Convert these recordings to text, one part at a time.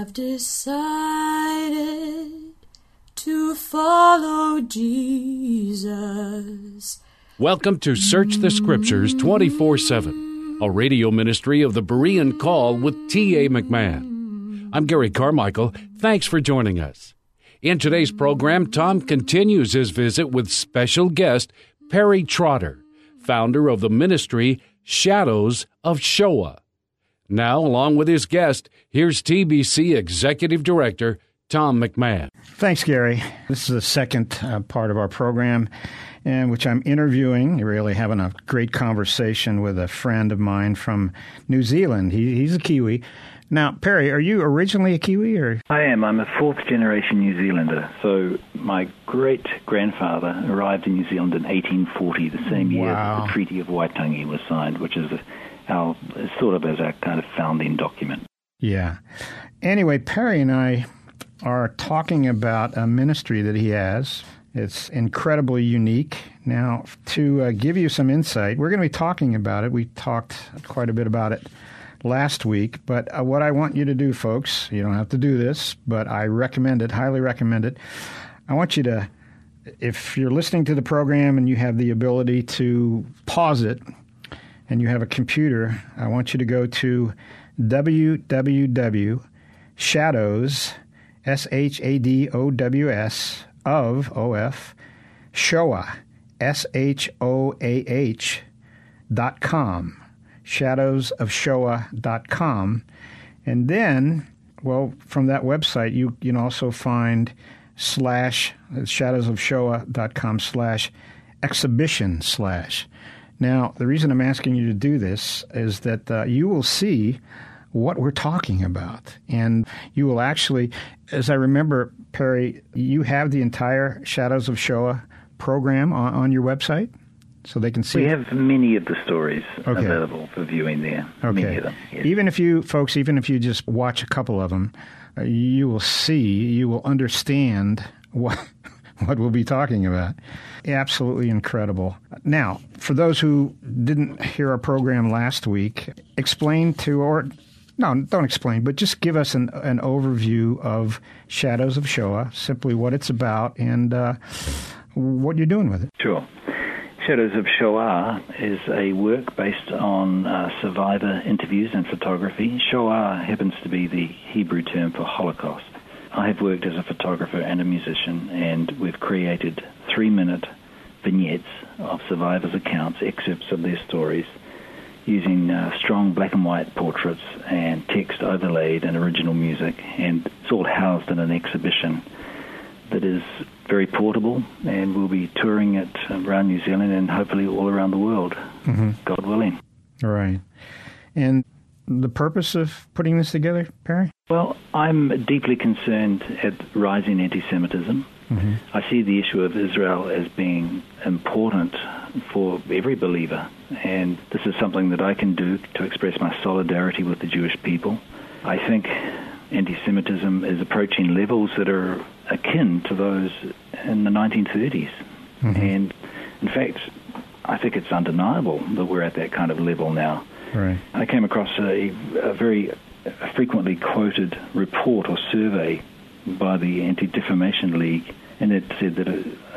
have decided to follow Jesus. Welcome to Search the Scriptures 24/7, a radio ministry of the Berean Call with T.A. McMahon. I'm Gary Carmichael. Thanks for joining us. In today's program, Tom continues his visit with special guest Perry Trotter, founder of the ministry Shadows of Shoah. Now, along with his guest, here's TBC Executive Director Tom McMahon. Thanks, Gary. This is the second part of our program in which I'm interviewing, really having a great conversation with a friend of mine from New Zealand. He's a Kiwi. Now, Perry, are you originally a Kiwi? Or? I am. I'm a fourth-generation New Zealander. So my great-grandfather arrived in New Zealand in 1840, the same year that the Treaty of Waitangi was signed, which is our sort of as our kind of founding document. Yeah. Anyway, Perry and I are talking about a ministry that he has. It's incredibly unique. Now, to give you some insight, we're going to be talking about it. We talked quite a bit about it last week, but what I want you to do, folks, you don't have to do this, but I recommend it, highly recommend it. I want you to, if you're listening to the program and you have the ability to pause it and you have a computer, I want you to go to www.shadows, SHADOWS, of Shoah, SHOAH.com, shadowsofshoah.com. And then, well, from that website, you can also find shadowsofshoah.com/exhibition/. Now, the reason I'm asking you to do this is that you will see what we're talking about. And you will actually, as I remember, Perry, you have the entire Shadows of Shoah program on your website, so they can see. We have many of the stories available for viewing there. Okay. Many of them, yes. Even if you just watch a couple of them, you will understand what we'll be talking about. Absolutely incredible. Now, for those who didn't hear our program last week, don't explain, but just give us an overview of Shadows of Shoah, simply what it's about and what you're doing with it. Sure. Shadows of Shoah is a work based on survivor interviews and photography. Shoah happens to be the Hebrew term for Holocaust. I have worked as a photographer and a musician, and we've created 3-minute vignettes of survivors' accounts, excerpts of their stories, using strong black and white portraits and text overlaid and original music, and it's all housed in an exhibition that is very portable, and we'll be touring it around New Zealand and hopefully all around the world, God willing. All right. And the purpose of putting this together, Perry? Well, I'm deeply concerned at rising anti-Semitism. Mm-hmm. I see the issue of Israel as being important for every believer, and this is something that I can do to express my solidarity with the Jewish people. I think anti-Semitism is approaching levels that are akin to those in the 1930s. Mm-hmm. And, in fact, I think it's undeniable that we're at that kind of level now. Right. I came across a very frequently quoted report or survey by the Anti-Defamation League, and it said that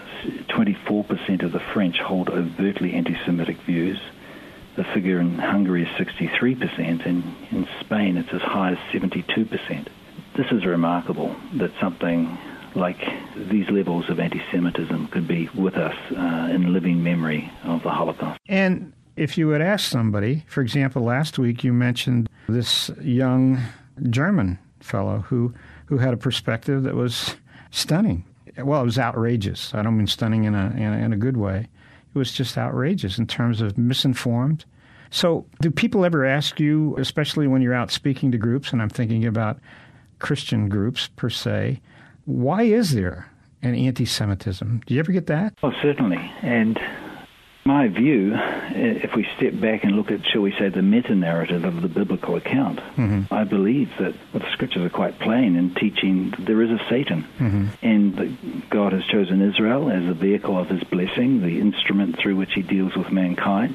24% of the French hold overtly anti-Semitic views. The figure in Hungary is 63%, and in Spain it's as high as 72%. This is remarkable that something like these levels of anti-Semitism could be with us in living memory of the Holocaust. And if you would ask somebody, for example, last week you mentioned this young German fellow who had a perspective that was stunning. Well, it was outrageous. I don't mean stunning in a good way. It was just outrageous in terms of misinformed. So do people ever ask you, especially when you're out speaking to groups, and I'm thinking about Christian groups per se, why is there an anti-Semitism? Do you ever get that? Oh, certainly. And my view, if we step back and look at, shall we say, the meta-narrative of the biblical account, I believe that the scriptures are quite plain in teaching there is a Satan, and that God has chosen Israel as a vehicle of his blessing, the instrument through which he deals with mankind,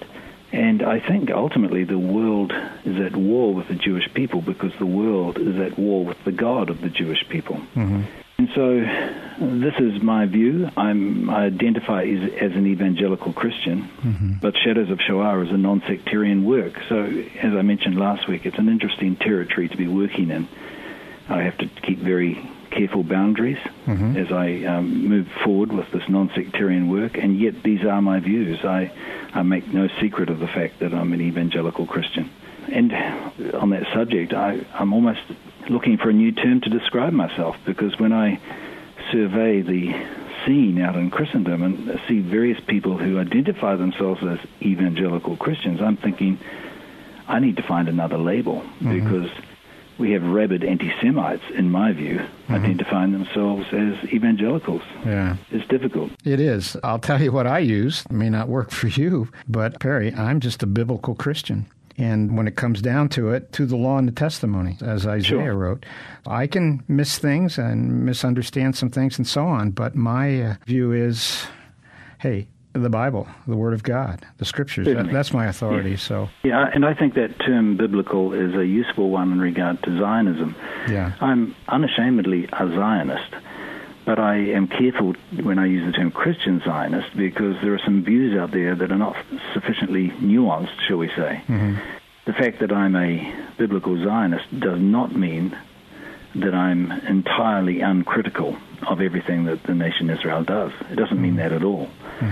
And I think ultimately the world is at war with the Jewish people because the world is at war with the God of the Jewish people. Mm-hmm. And so this is my view. I identify as an evangelical Christian, but Shadows of Shoah is a non-sectarian work. So as I mentioned last week, it's an interesting territory to be working in. I have to keep very careful boundaries as I move forward with this non-sectarian work, and yet these are my views. I make no secret of the fact that I'm an evangelical Christian. And on that subject, I'm almost looking for a new term to describe myself, because when I survey the scene out in Christendom and see various people who identify themselves as evangelical Christians, I'm thinking I need to find another label, because we have rabid anti-Semites, in my view, identifying themselves as evangelicals. Yeah. It's difficult. It is. I'll tell you what I use. It may not work for you, but Perry, I'm just a biblical Christian. And when it comes down to it, to the law and the testimony, as Isaiah wrote, I can miss things and misunderstand some things and so on, but my view is, hey, the Bible, the Word of God, the Scriptures, that's my authority. Yes. So yeah, and I think that term biblical is a useful one in regard to Zionism. Yeah. I'm unashamedly a Zionist, but I am careful when I use the term Christian Zionist, because there are some views out there that are not sufficiently nuanced, shall we say. The fact that I'm a biblical Zionist does not mean that I'm entirely uncritical of everything that the nation Israel does. It doesn't mean that at all.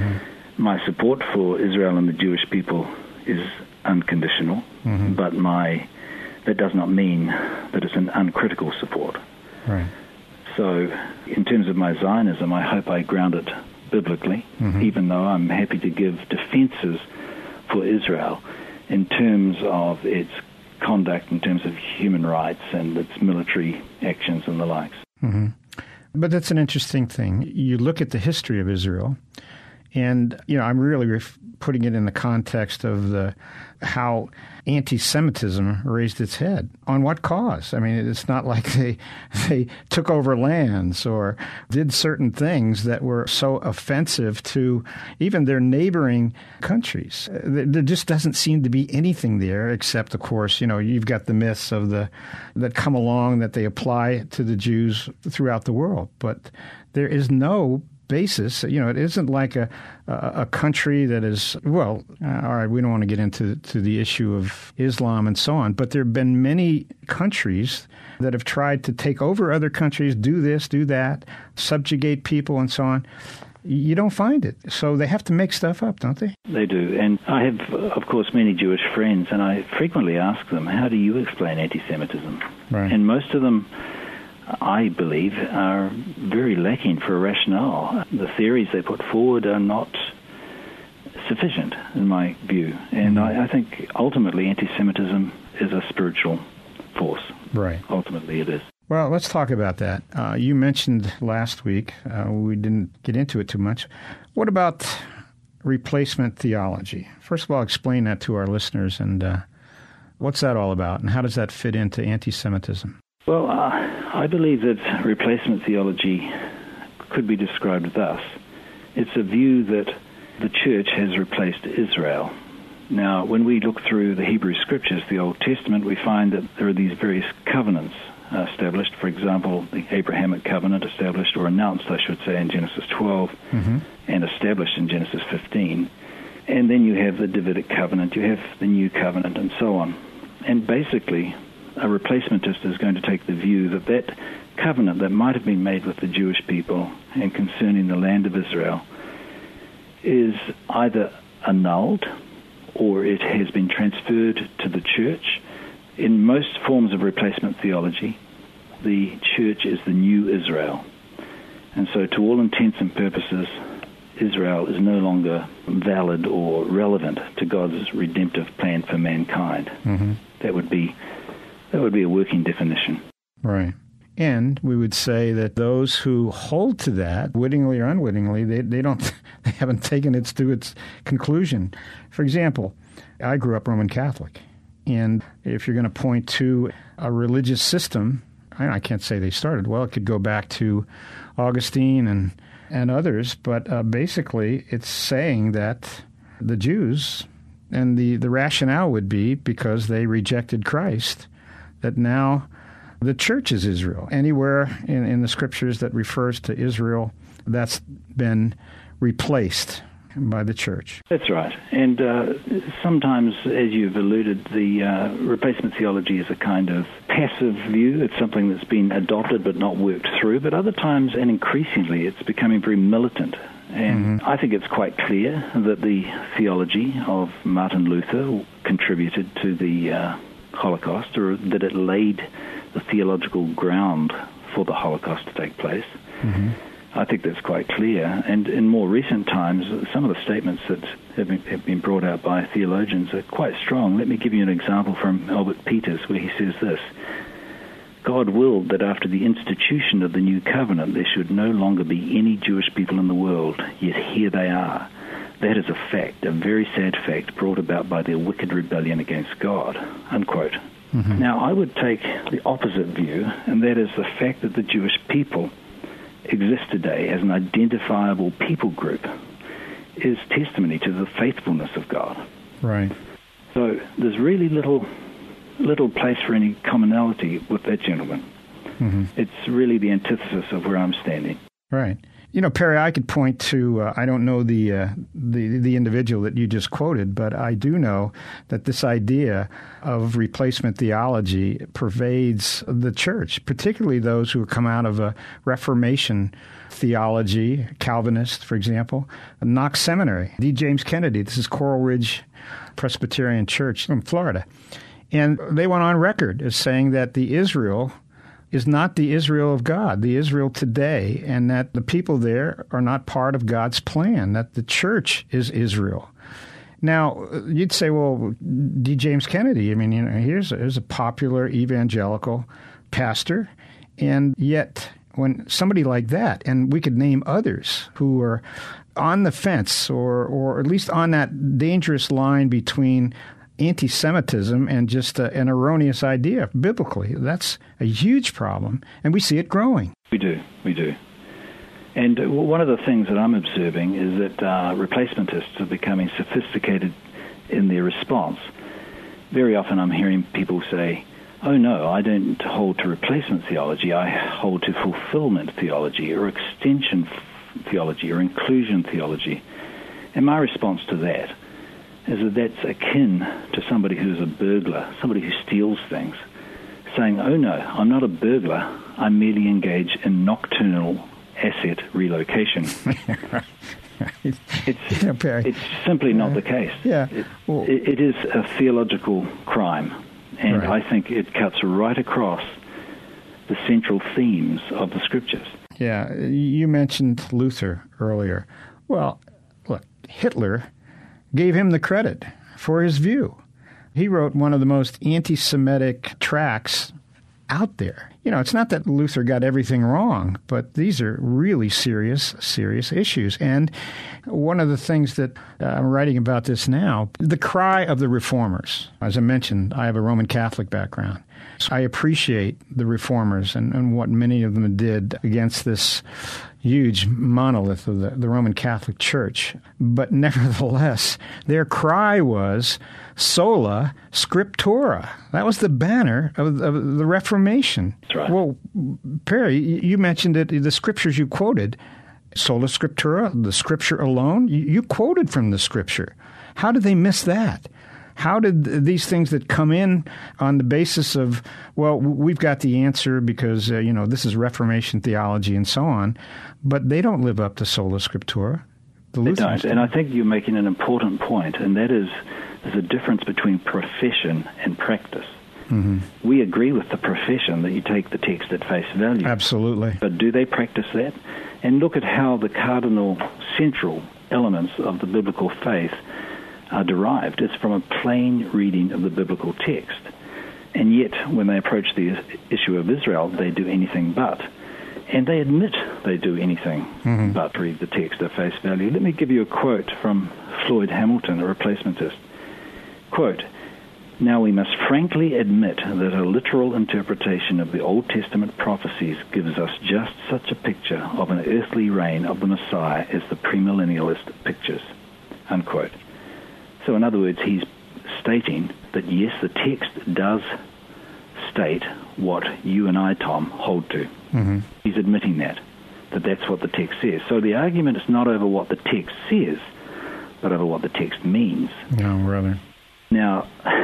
My support for Israel and the Jewish people is unconditional, but that does not mean that it's an uncritical support. Right. So in terms of my Zionism, I hope I ground it biblically, even though I'm happy to give defenses for Israel in terms of its conduct, in terms of human rights and its military actions and the likes. But that's an interesting thing. You look at the history of Israel, and I'm really putting it in the context of how anti-Semitism raised its head. On what cause? I mean, it's not like they took over lands or did certain things that were so offensive to even their neighboring countries. There just doesn't seem to be anything there except, of course, you've got the myths of that come along that they apply to the Jews throughout the world. But there is no basis. It isn't like a country that is, all right, we don't want to get into the issue of Islam and so on, but there have been many countries that have tried to take over other countries, do this, do that, subjugate people and so on. You don't find it. So they have to make stuff up, don't they? They do. And I have, of course, many Jewish friends, and I frequently ask them, how do you explain anti-Semitism? Right. And most of them, I believe, are very lacking for a rationale. The theories they put forward are not sufficient, in my view. And I think ultimately anti-Semitism is a spiritual force. Right. Ultimately it is. Well, let's talk about that. You mentioned last week, we didn't get into it too much. What about replacement theology? First of all, explain that to our listeners, and what's that all about, and how does that fit into anti-Semitism? Well, I believe that replacement theology could be described thus. It's a view that the church has replaced Israel. Now, when we look through the Hebrew Scriptures, the Old Testament, we find that there are these various covenants established. For example, the Abrahamic covenant established, or announced, I should say, in Genesis 12, and established in Genesis 15. And then you have the Davidic covenant, you have the New Covenant, and so on. And basically, a replacementist is going to take the view that that covenant that might have been made with the Jewish people and concerning the land of Israel is either annulled or it has been transferred to the church. In most forms of replacement theology, the church is the new Israel. And so to all intents and purposes, Israel is no longer valid or relevant to God's redemptive plan for mankind. That would be a working definition. Right. And we would say that those who hold to that, wittingly or unwittingly, they haven't taken it to its conclusion. For example, I grew up Roman Catholic. And if you're going to point to a religious system, I can't say they started. Well, it could go back to Augustine and others, but basically it's saying that the Jews And the rationale would be because they rejected Christ, that now the church is Israel. Anywhere in the scriptures that refers to Israel, that's been replaced by the church. That's right. And sometimes, as you've alluded, the replacement theology is a kind of passive view. It's something that's been adopted but not worked through. But other times, and increasingly, it's becoming very militant. And I think it's quite clear that the theology of Martin Luther contributed to the Holocaust, or that it laid the theological ground for the Holocaust to take place. I think that's quite clear. And in more recent times, some of the statements that have been brought out by theologians are quite strong. Let me give you an example from Albert Peters, where he says this: God willed that after the institution of the new covenant there should no longer be any Jewish people in the world, yet here they are. That is a fact, a very sad fact, brought about by their wicked rebellion against God, unquote. Now, I would take the opposite view, and that is the fact that the Jewish people exist today as an identifiable people group is testimony to the faithfulness of God. Right. So there's really little place for any commonality with that gentleman. It's really the antithesis of where I'm standing. Right. You know, Perry, I could point to, I don't know the individual that you just quoted, but I do know that this idea of replacement theology pervades the church, particularly those who come out of a Reformation theology, Calvinist, for example. Knox Seminary, D. James Kennedy, this is Coral Ridge Presbyterian Church in Florida. And they went on record as saying that the Israel is not the Israel of God, the Israel today, and that the people there are not part of God's plan, that the church is Israel. Now, you'd say, well, D. James Kennedy, I mean, you know, here's a popular evangelical pastor, and yet when somebody like that, and we could name others who are on the fence or at least on that dangerous line between anti-Semitism and just an erroneous idea biblically. That's a huge problem, and we see it growing. We do. And one of the things that I'm observing is that replacementists are becoming sophisticated in their response. Very often I'm hearing people say, oh no, I don't hold to replacement theology, I hold to fulfillment theology or extension theology or inclusion theology. And my response to that is that that's akin to somebody who's a burglar, somebody who steals things, saying, oh no, I'm not a burglar, I merely engage in nocturnal asset relocation. It's simply not the case. Yeah. It is a theological crime, and right. I think it cuts right across the central themes of the Scriptures. Yeah, you mentioned Luther earlier. Well, look, Hitler gave him the credit for his view. He wrote one of the most anti-Semitic tracts out there. You know, it's not that Luther got everything wrong, but these are really serious issues. And one of the things that I'm writing about this now, the cry of the reformers. As I mentioned, I have a Roman Catholic background. So I appreciate the reformers and what many of them did against this huge monolith of the Roman Catholic Church. But nevertheless, their cry was sola scriptura. That was the banner of the Reformation. That's right. Well, Perry, you mentioned it, the scriptures you quoted, sola scriptura, the Scripture alone. You quoted from the Scripture. How did they miss that? How did these things that come in on the basis of, well, we've got the answer because, this is Reformation theology and so on, but they don't live up to sola scriptura. They don't, and I think you're making an important point, and that is there's a difference between profession and practice. Mm-hmm. We agree with the profession that you take the text at face value. Absolutely. But do they practice that? And look at how the cardinal central elements of the biblical faith are derived. It's from a plain reading of the biblical text. And yet, when they approach the issue of Israel, they do anything but. And they admit they do anything but read the text at face value. Let me give you a quote from Floyd Hamilton, a replacementist. Quote, "Now we must frankly admit that a literal interpretation of the Old Testament prophecies gives us just such a picture of an earthly reign of the Messiah as the premillennialist pictures." Unquote. So in other words, he's stating that, yes, the text does state what you and I, Tom, hold to. Mm-hmm. He's admitting that that's what the text says. So the argument is not over what the text says, but over what the text means. No, brother. Now,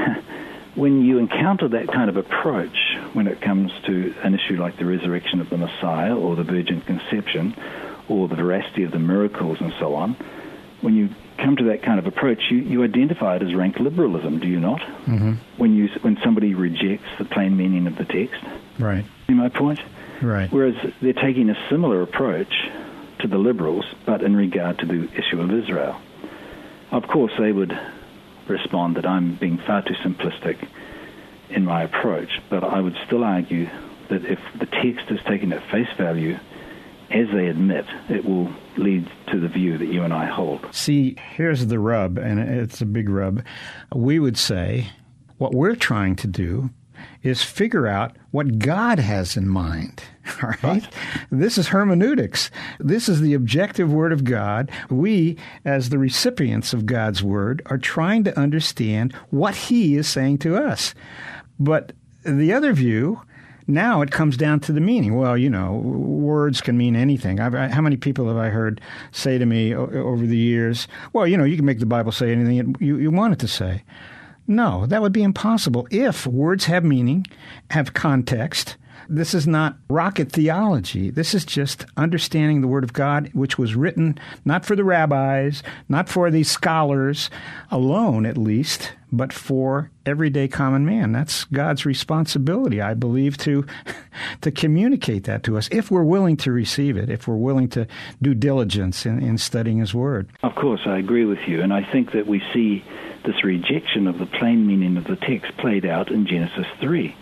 when you encounter that kind of approach when it comes to an issue like the resurrection of the Messiah or the virgin conception or the veracity of the miracles and so on, when you come to that kind of approach, you identify it as rank liberalism, do you not? Mm-hmm. When somebody rejects the plain meaning of the text. Right. See my point? Right. Whereas they're taking a similar approach to the liberals, but in regard to the issue of Israel. Of course, they would respond that I'm being far too simplistic in my approach, but I would still argue that if the text is taken at face value, as they admit, it will lead to the view that you and I hold. See, here's the rub, and it's a big rub. We would say what we're trying to do is figure out what God has in mind. All right? This is hermeneutics. This is the objective Word of God. We, as the recipients of God's Word, are trying to understand what He is saying to us. But the other view, now it comes down to the meaning. Well, words can mean anything. How many people have I heard say to me over the years, well, you can make the Bible say anything you want it to say. No, that would be impossible. If words have meaning, have context, this is not rocket theology. This is just understanding the Word of God, which was written not for the rabbis, not for the scholars alone, at least, but for everyday common man. That's God's responsibility, I believe, to communicate that to us, if we're willing to receive it, if we're willing to do diligence in studying His Word. Of course, I agree with you, and I think that we see this rejection of the plain meaning of the text played out in Genesis 3.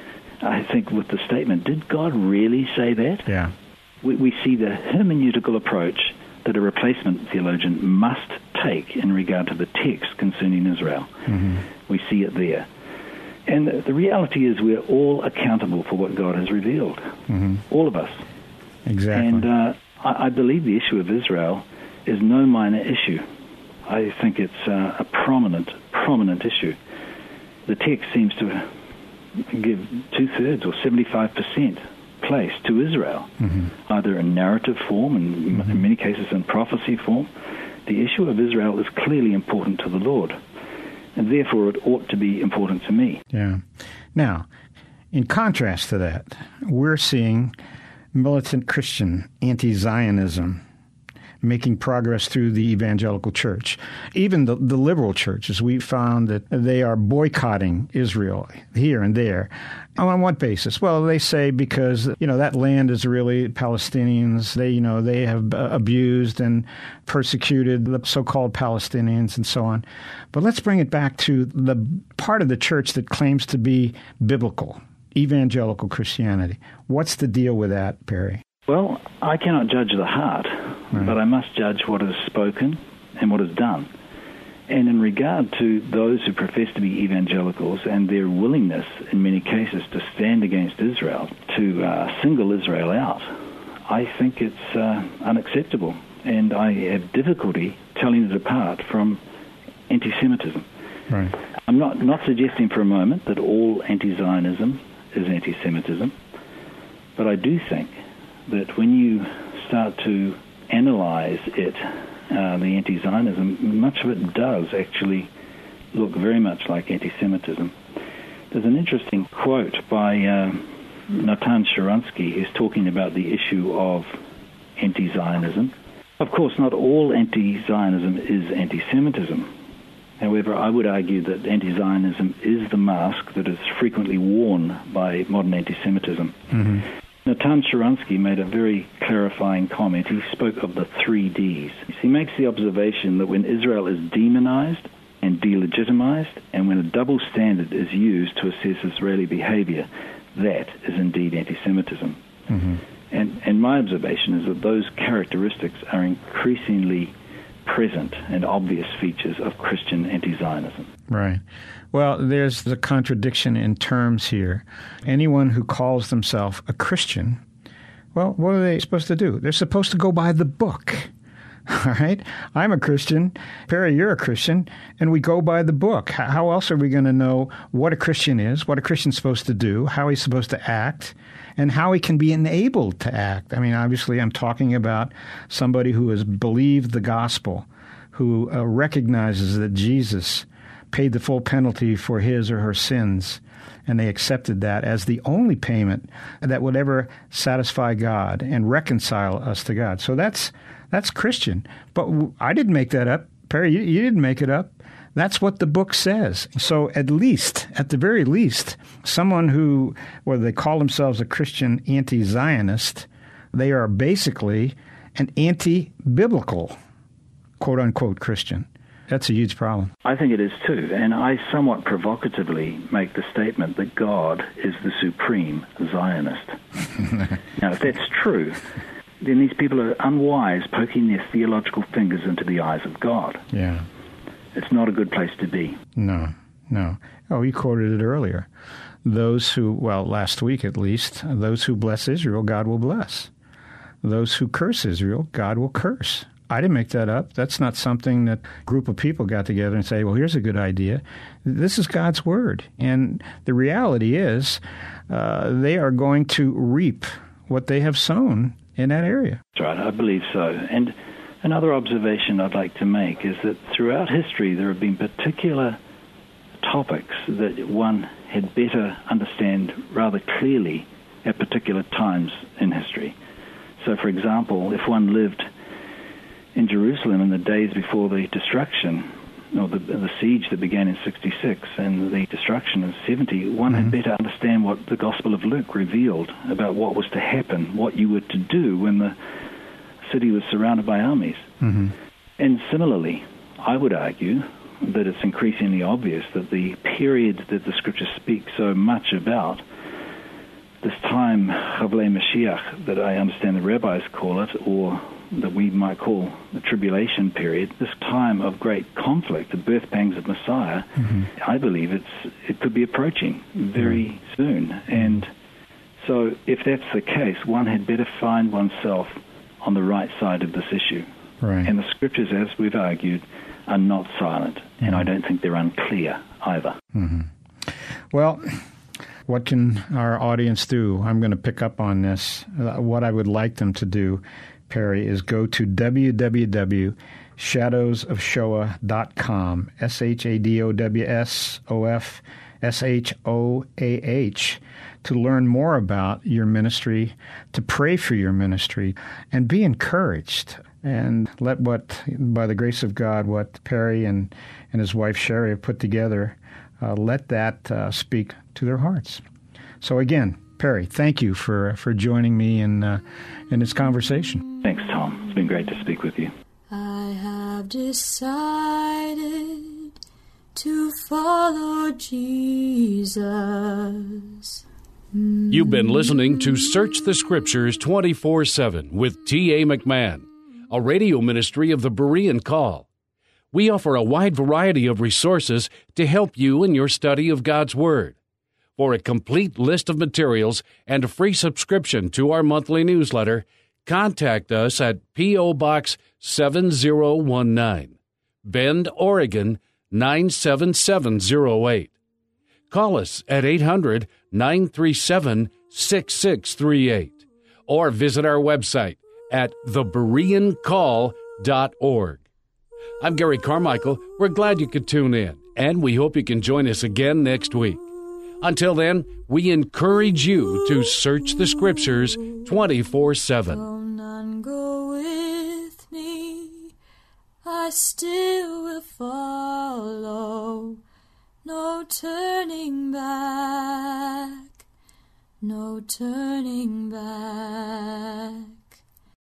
I think with the statement, did God really say that? Yeah. We see the hermeneutical approach that a replacement theologian must take in regard to the text concerning Israel. Mm-hmm. We see it there. And the reality is we're all accountable for what God has revealed. Mm-hmm. All of us. Exactly. And I believe the issue of Israel is no minor issue. I think it's a prominent issue. The text seems to give 2/3 or 75% place to Israel, mm-hmm. either in narrative form and mm-hmm. in many cases in prophecy form. The issue of Israel is clearly important to the Lord, and therefore it ought to be important to me. Yeah. Now, in contrast to that, we're seeing militant Christian anti-Zionism making progress through the evangelical church. Even the liberal churches, we found that they are boycotting Israel here and there. On what basis? Well, they say because, that land is really Palestinians. They have abused and persecuted the so-called Palestinians and so on. But let's bring it back to the part of the church that claims to be biblical, evangelical Christianity. What's the deal with that, Perry? Well, I cannot judge the heart, right. But I must judge what is spoken and what is done. And in regard to those who profess to be evangelicals and their willingness, in many cases, to stand against Israel, to single Israel out, I think it's unacceptable. And I have difficulty telling it apart from anti-Semitism. Right. I'm not suggesting for a moment that all anti-Zionism is anti-Semitism, but I do think that when you start to analyze it, the anti-Zionism, much of it does actually look very much like anti-Semitism. There's an interesting quote by Natan Sharansky, who's talking about the issue of anti-Zionism. Of course, not all anti-Zionism is anti-Semitism. However, I would argue that anti-Zionism is the mask that is frequently worn by modern anti-Semitism. Mm-hmm. Natan Sharansky made a very clarifying comment. He spoke of the 3 Ds. He makes the observation that when Israel is demonized and delegitimized, and when a double standard is used to assess Israeli behavior, that is indeed anti-Semitism. Mm-hmm. And my observation is that those characteristics are increasingly present and obvious features of Christian anti-Zionism. Right. Well, there's the contradiction in terms here. Anyone who calls themselves a Christian, well, what are they supposed to do? They're supposed to go by the book. All right? I'm a Christian. Perry, you're a Christian. And we go by the book. How else are we going to know what a Christian is, what a Christian's supposed to do, how he's supposed to act, and how he can be enabled to act? I mean, obviously, I'm talking about somebody who has believed the gospel, who recognizes that Jesus paid the full penalty for his or her sins, and they accepted that as the only payment that would ever satisfy God and reconcile us to God. So that's Christian. But I didn't make that up. Perry, you didn't make it up. That's what the book says. So at the very least, someone who, whether they call themselves a Christian anti-Zionist, they are basically an anti-biblical, quote-unquote, Christian. That's a huge problem. I think it is too, and I somewhat provocatively make the statement that God is the supreme Zionist. Now, if that's true, then these people are unwise, poking their theological fingers into the eyes of God. Yeah. It's not a good place to be. No. Oh, you quoted it earlier. Those who, well, last week at least, those who bless Israel, God will bless. Those who curse Israel, God will curse. I didn't make that up. That's not something that a group of people got together and say, well, here's a good idea. This is God's word. And the reality is they are going to reap what they have sown in that area. That's right. I believe so. And another observation I'd like to make is that throughout history there have been particular topics that one had better understand rather clearly at particular times in history. So, for example, if one lived in Jerusalem in the days before the destruction, or the siege that began in 66 and the destruction in 70, one had better understand what the Gospel of Luke revealed about what was to happen, what you were to do when the city was surrounded by armies. And similarly, I would argue that it's increasingly obvious that the period that the Scriptures speak so much about, this time, Chavlei Mashiach, that I understand the rabbis call it, or that we might call the tribulation period, this time of great conflict, the birth pangs of Messiah, I believe it could be approaching very soon. And so if that's the case, one had better find oneself on the right side of this issue. Right. And the Scriptures, as we've argued, are not silent, and I don't think they're unclear either. Well, what can our audience do? I'm going to pick up on this. What I would like them to do, Perry, is go to www.shadowsofshoah.com, SHADOWSOFSHOAH, to learn more about your ministry, to pray for your ministry, and be encouraged. And let by the grace of God, what Perry and his wife Sherry have put together, let that speak to their hearts. So again, Perry, thank you for joining me in this conversation. Thanks, Tom. It's been great to speak with you. I have decided to follow Jesus. You've been listening to Search the Scriptures 24/7 with T.A. McMahon, a radio ministry of the Berean Call. We offer a wide variety of resources to help you in your study of God's Word. For a complete list of materials and a free subscription to our monthly newsletter, contact us at P.O. Box 7019, Bend, Oregon 97708. Call us at 800-937-6638 or visit our website at thebereancall.org. I'm Gary Carmichael. We're glad you could tune in, and we hope you can join us again next week. Until then, we encourage you to search the Scriptures 24/7. Will none go with me, I still will follow. No turning back, no turning back.